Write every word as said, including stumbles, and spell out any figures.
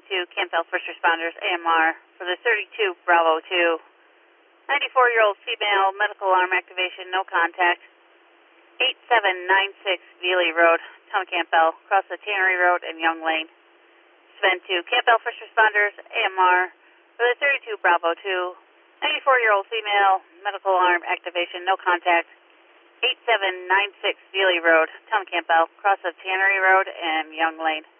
to Campbell First Responders, A M R, for the thirty-two Bravo two. ninety-four-year-old female, medical alarm activation, no contact. eight seven nine six Veely Road, Town of Campbell, across the Tannery Road and Young Lane. Sven to Campbell First Responders, A M R, for the thirty-two Bravo two. ninety-four-year-old female, medical alarm activation, no contact. eight seven nine six Veely Road, Town of Campbell, across the Tannery Road and Young Lane.